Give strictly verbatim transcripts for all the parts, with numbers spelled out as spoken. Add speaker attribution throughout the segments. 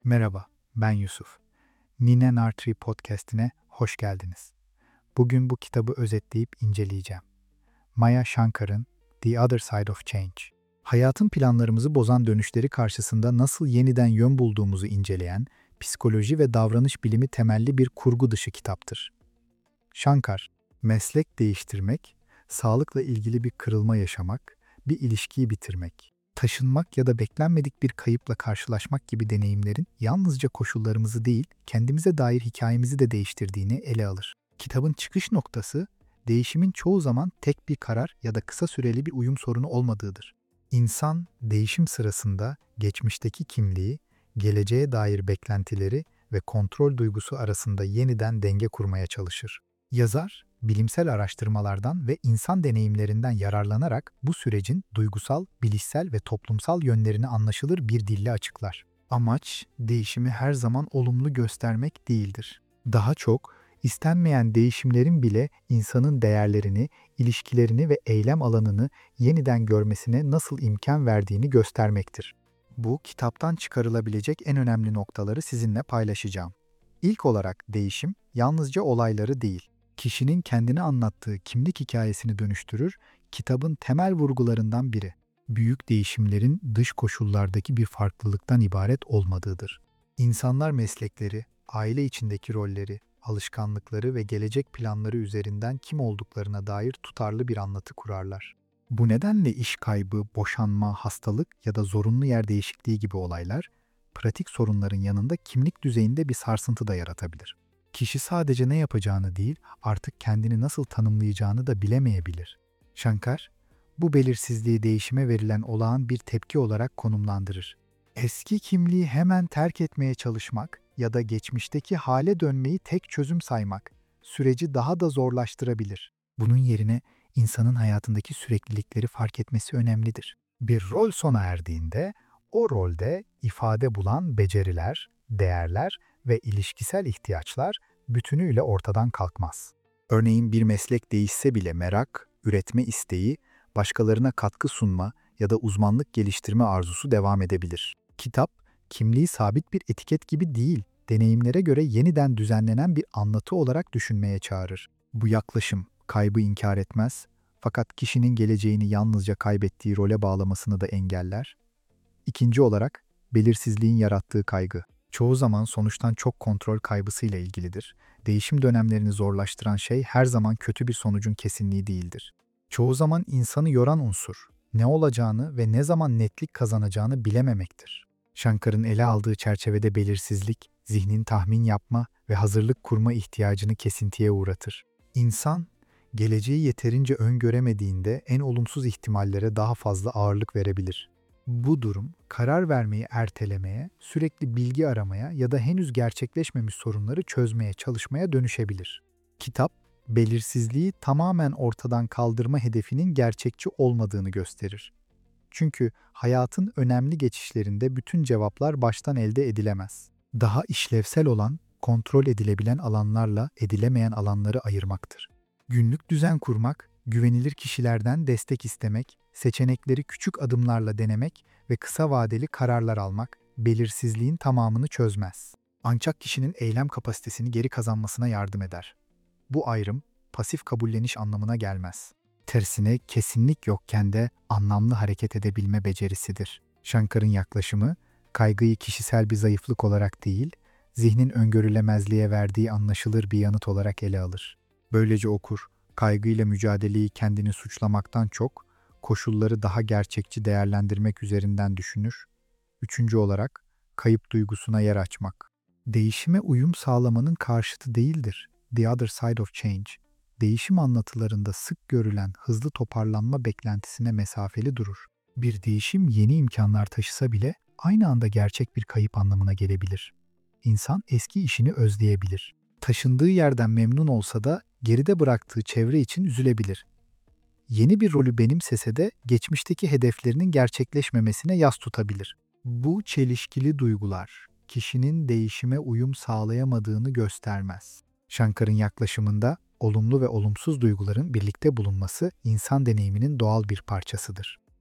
Speaker 1: Merhaba, ben Yusuf. Nine Nartri Podcast'ine hoş geldiniz. Bugün bu kitabı özetleyip inceleyeceğim. Maya Shankar'ın The Other Side of Change. Hayatın planlarımızı bozan dönüşleri karşısında nasıl yeniden yön bulduğumuzu inceleyen, psikoloji ve davranış bilimi temelli bir kurgu dışı kitaptır. Shankar, meslek değiştirmek, sağlıkla ilgili bir kırılma yaşamak, bir ilişkiyi bitirmek, taşınmak ya da beklenmedik bir kayıpla karşılaşmak gibi deneyimlerin yalnızca koşullarımızı değil, kendimize dair hikayemizi de değiştirdiğini ele alır. Kitabın çıkış noktası, değişimin çoğu zaman tek bir karar ya da kısa süreli bir uyum sorunu olmadığıdır. İnsan, değişim sırasında geçmişteki kimliği, geleceğe dair beklentileri ve kontrol duygusu arasında yeniden denge kurmaya çalışır. Yazar, bilimsel araştırmalardan ve insan deneyimlerinden yararlanarak bu sürecin duygusal, bilişsel ve toplumsal yönlerini anlaşılır bir dille açıklar. Amaç, değişimi her zaman olumlu göstermek değildir. Daha çok, istenmeyen değişimlerin bile insanın değerlerini, ilişkilerini ve eylem alanını yeniden görmesine nasıl imkan verdiğini göstermektir. Bu, kitaptan çıkarılabilecek en önemli noktaları sizinle paylaşacağım. İlk olarak değişim, yalnızca olayları değil, kişinin kendini anlattığı kimlik hikayesini dönüştürür, kitabın temel vurgularından biri. Büyük değişimlerin dış koşullardaki bir farklılıktan ibaret olmadığıdır. İnsanlar meslekleri, aile içindeki rolleri, alışkanlıkları ve gelecek planları üzerinden kim olduklarına dair tutarlı bir anlatı kurarlar. Bu nedenle iş kaybı, boşanma, hastalık ya da zorunlu yer değişikliği gibi olaylar, pratik sorunların yanında kimlik düzeyinde bir sarsıntı da yaratabilir. Kişi sadece ne yapacağını değil, artık kendini nasıl tanımlayacağını da bilemeyebilir. Shankar, bu belirsizliği değişime verilen olağan bir tepki olarak konumlandırır. Eski kimliği hemen terk etmeye çalışmak ya da geçmişteki hale dönmeyi tek çözüm saymak, süreci daha da zorlaştırabilir. Bunun yerine insanın hayatındaki süreklilikleri fark etmesi önemlidir. Bir rol sona erdiğinde, o rolde ifade bulan beceriler, değerler ve ilişkisel ihtiyaçlar bütünüyle ortadan kalkmaz. Örneğin bir meslek değişse bile merak, üretme isteği, başkalarına katkı sunma ya da uzmanlık geliştirme arzusu devam edebilir. Kitap, kimliği sabit bir etiket gibi değil, deneyimlere göre yeniden düzenlenen bir anlatı olarak düşünmeye çağırır. Bu yaklaşım kaybı inkar etmez, fakat kişinin geleceğini yalnızca kaybettiği role bağlamasını da engeller. İkinci olarak, belirsizliğin yarattığı kaygı. Çoğu zaman sonuçtan çok kontrol kaybısıyla ilgilidir. Değişim dönemlerini zorlaştıran şey her zaman kötü bir sonucun kesinliği değildir. Çoğu zaman insanı yoran unsur, ne olacağını ve ne zaman netlik kazanacağını bilememektir. Shankar'ın ele aldığı çerçevede belirsizlik, zihnin tahmin yapma ve hazırlık kurma ihtiyacını kesintiye uğratır. İnsan, geleceği yeterince öngöremediğinde en olumsuz ihtimallere daha fazla ağırlık verebilir. Bu durum, karar vermeyi ertelemeye, sürekli bilgi aramaya ya da henüz gerçekleşmemiş sorunları çözmeye çalışmaya dönüşebilir. Kitap, belirsizliği tamamen ortadan kaldırma hedefinin gerçekçi olmadığını gösterir. Çünkü hayatın önemli geçişlerinde bütün cevaplar baştan elde edilemez. Daha işlevsel olan, kontrol edilebilen alanlarla edilemeyen alanları ayırmaktır. Günlük düzen kurmak, güvenilir kişilerden destek istemek, seçenekleri küçük adımlarla denemek ve kısa vadeli kararlar almak, belirsizliğin tamamını çözmez. Ancak kişinin eylem kapasitesini geri kazanmasına yardım eder. Bu ayrım, pasif kabulleniş anlamına gelmez. Tersine kesinlik yokken de anlamlı hareket edebilme becerisidir. Shankar'ın yaklaşımı, kaygıyı kişisel bir zayıflık olarak değil, zihnin öngörülemezliğe verdiği anlaşılır bir yanıt olarak ele alır. Böylece okur, kaygıyla mücadeleyi kendini suçlamaktan çok, koşulları daha gerçekçi değerlendirmek üzerinden düşünür. Üçüncü olarak, kayıp duygusuna yer açmak. Değişime uyum sağlamanın karşıtı değildir. The Other Side of Change, değişim anlatılarında sık görülen hızlı toparlanma beklentisine mesafeli durur. Bir değişim yeni imkanlar taşısa bile aynı anda gerçek bir kayıp anlamına gelebilir. İnsan eski işini özleyebilir. Taşındığı yerden memnun olsa da geride bıraktığı çevre için üzülebilir. Yeni bir rolü benimsese de geçmişteki hedeflerinin gerçekleşmemesine yas tutabilir. Bu çelişkili duygular kişinin değişime uyum sağlayamadığını göstermez. Shankar'ın yaklaşımında olumlu ve olumsuz duyguların birlikte bulunması insan deneyiminin doğal bir parçasıdır.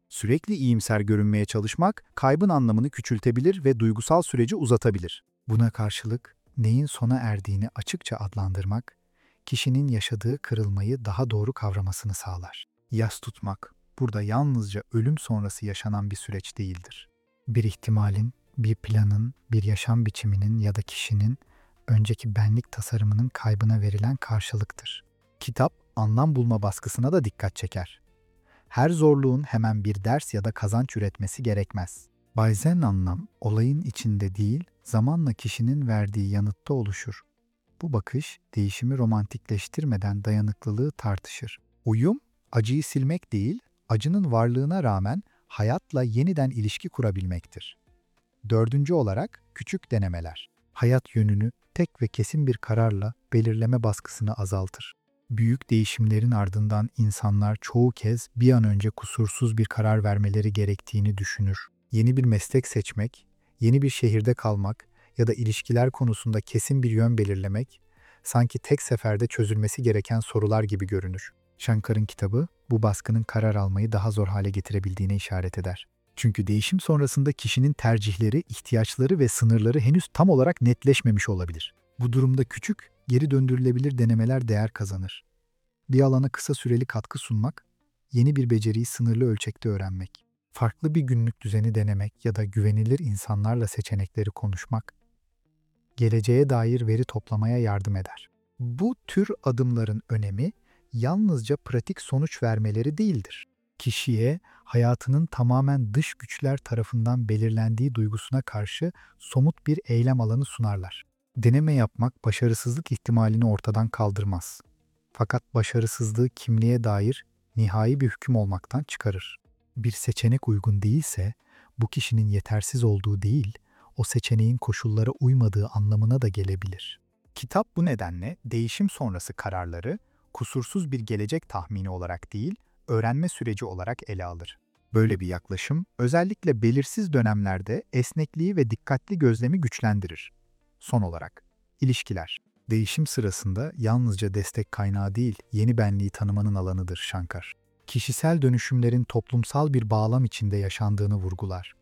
Speaker 1: Sürekli iyimser görünmeye çalışmak, kaybın anlamını küçültebilir ve duygusal süreci uzatabilir. Buna karşılık, neyin sona erdiğini açıkça adlandırmak, kişinin yaşadığı kırılmayı daha doğru kavramasını sağlar. Yas tutmak, burada yalnızca ölüm sonrası yaşanan bir süreç değildir. Bir ihtimalin, bir planın, bir yaşam biçiminin ya da kişinin önceki benlik tasarımının kaybına verilen karşılıktır. Kitap, anlam bulma baskısına da dikkat çeker. Her zorluğun hemen bir ders ya da kazanç üretmesi gerekmez. Bazen anlam, olayın içinde değil, zamanla kişinin verdiği yanıtta oluşur. Bu bakış, değişimi romantikleştirmeden dayanıklılığı tartışır. Uyum, acıyı silmek değil, acının varlığına rağmen hayatla yeniden ilişki kurabilmektir. Dördüncü olarak, küçük denemeler. Hayat yönünü tek ve kesin bir kararla belirleme baskısını azaltır. Büyük değişimlerin ardından insanlar çoğu kez bir an önce kusursuz bir karar vermeleri gerektiğini düşünür. Yeni bir meslek seçmek, yeni bir şehirde kalmak ya da ilişkiler konusunda kesin bir yön belirlemek, sanki tek seferde çözülmesi gereken sorular gibi görünür. Shankar'ın kitabı, bu baskının karar almayı daha zor hale getirebildiğine işaret eder. Çünkü değişim sonrasında kişinin tercihleri, ihtiyaçları ve sınırları henüz tam olarak netleşmemiş olabilir. Bu durumda küçük, geri döndürülebilir denemeler değer kazanır. Bir alana kısa süreli katkı sunmak, yeni bir beceriyi sınırlı ölçekte öğrenmek, farklı bir günlük düzeni denemek ya da güvenilir insanlarla seçenekleri konuşmak, geleceğe dair veri toplamaya yardım eder. Bu tür adımların önemi yalnızca pratik sonuç vermeleri değildir. Kişiye hayatının tamamen dış güçler tarafından belirlendiği duygusuna karşı somut bir eylem alanı sunarlar. Deneme yapmak başarısızlık ihtimalini ortadan kaldırmaz. Fakat başarısızlığı kimliğe dair nihai bir hüküm olmaktan çıkarır. Bir seçenek uygun değilse, bu kişinin yetersiz olduğu değil, o seçeneğin koşullara uymadığı anlamına da gelebilir. Kitap bu nedenle değişim sonrası kararları, kusursuz bir gelecek tahmini olarak değil, öğrenme süreci olarak ele alır. Böyle bir yaklaşım, özellikle belirsiz dönemlerde esnekliği ve dikkatli gözlemi güçlendirir. Son olarak, ilişkiler. Değişim sırasında yalnızca destek kaynağı değil, yeni benliği tanımanın alanıdır Shankar. Kişisel dönüşümlerin toplumsal bir bağlam içinde yaşandığını vurgular.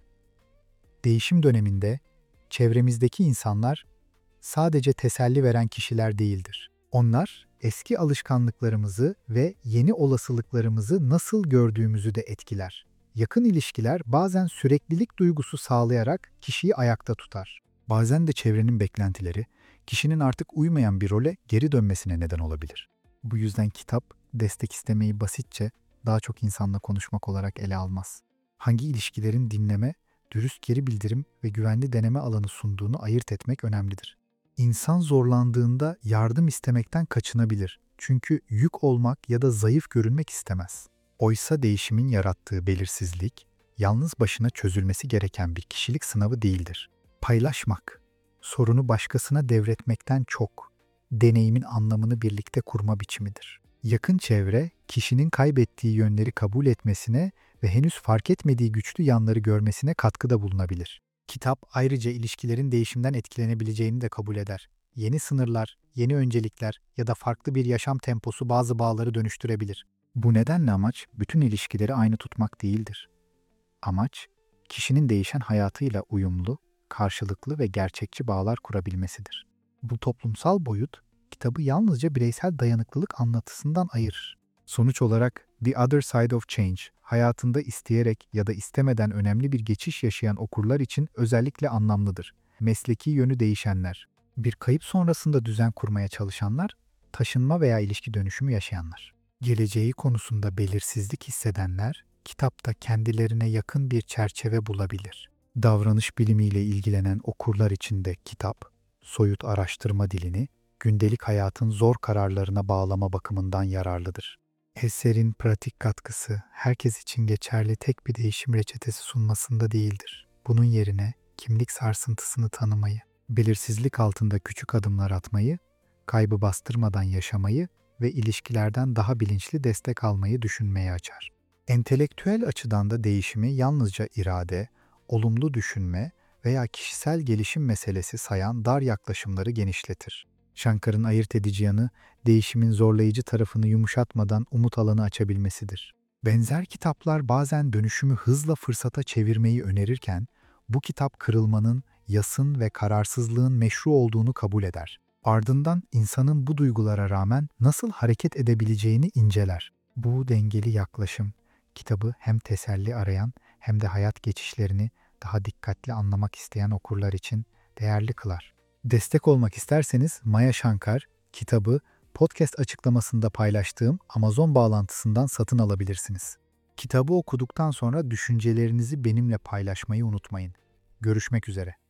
Speaker 1: Değişim döneminde çevremizdeki insanlar sadece teselli veren kişiler değildir. Onlar eski alışkanlıklarımızı ve yeni olasılıklarımızı nasıl gördüğümüzü de etkiler. Yakın ilişkiler bazen süreklilik duygusu sağlayarak kişiyi ayakta tutar. Bazen de çevrenin beklentileri kişinin artık uymayan bir role geri dönmesine neden olabilir. Bu yüzden kitap destek istemeyi basitçe daha çok insanla konuşmak olarak ele almaz. Hangi ilişkilerin dinleme, dürüst geri bildirim ve güvenli deneme alanı sunduğunu ayırt etmek önemlidir. İnsan zorlandığında yardım istemekten kaçınabilir. Çünkü yük olmak ya da zayıf görünmek istemez. Oysa değişimin yarattığı belirsizlik, yalnız başına çözülmesi gereken bir kişilik sınavı değildir. Paylaşmak, sorunu başkasına devretmekten çok, deneyimin anlamını birlikte kurma biçimidir. Yakın çevre, kişinin kaybettiği yönleri kabul etmesine ve henüz fark etmediği güçlü yanları görmesine katkıda bulunabilir. Kitap ayrıca ilişkilerin değişimden etkilenebileceğini de kabul eder. Yeni sınırlar, yeni öncelikler ya da farklı bir yaşam temposu bazı bağları dönüştürebilir. Bu nedenle amaç bütün ilişkileri aynı tutmak değildir. Amaç, kişinin değişen hayatıyla uyumlu, karşılıklı ve gerçekçi bağlar kurabilmesidir. Bu toplumsal boyut, kitabı yalnızca bireysel dayanıklılık anlatısından ayırır. Sonuç olarak The Other Side of Change, hayatında isteyerek ya da istemeden önemli bir geçiş yaşayan okurlar için özellikle anlamlıdır. Mesleki yönü değişenler, bir kayıp sonrasında düzen kurmaya çalışanlar, taşınma veya ilişki dönüşümü yaşayanlar. Geleceği konusunda belirsizlik hissedenler, kitapta kendilerine yakın bir çerçeve bulabilir. Davranış bilimiyle ilgilenen okurlar için de kitap, soyut araştırma dilini, gündelik hayatın zor kararlarına bağlama bakımından yararlıdır. Eserin pratik katkısı herkes için geçerli tek bir değişim reçetesi sunmasında değildir. Bunun yerine kimlik sarsıntısını tanımayı, belirsizlik altında küçük adımlar atmayı, kaybı bastırmadan yaşamayı ve ilişkilerden daha bilinçli destek almayı düşünmeye açar. Entelektüel açıdan da değişimi yalnızca irade, olumlu düşünme veya kişisel gelişim meselesi sayan dar yaklaşımları genişletir. Shankar'ın ayırt edici yanı, değişimin zorlayıcı tarafını yumuşatmadan umut alanı açabilmesidir. Benzer kitaplar bazen dönüşümü hızla fırsata çevirmeyi önerirken, bu kitap kırılmanın, yasın ve kararsızlığın meşru olduğunu kabul eder. Ardından insanın bu duygulara rağmen nasıl hareket edebileceğini inceler. Bu dengeli yaklaşım, kitabı hem teselli arayan hem de hayat geçişlerini daha dikkatli anlamak isteyen okurlar için değerli kılar. Destek olmak isterseniz Maya Shankar kitabı podcast açıklamasında paylaştığım Amazon bağlantısından satın alabilirsiniz. Kitabı okuduktan sonra düşüncelerinizi benimle paylaşmayı unutmayın. Görüşmek üzere.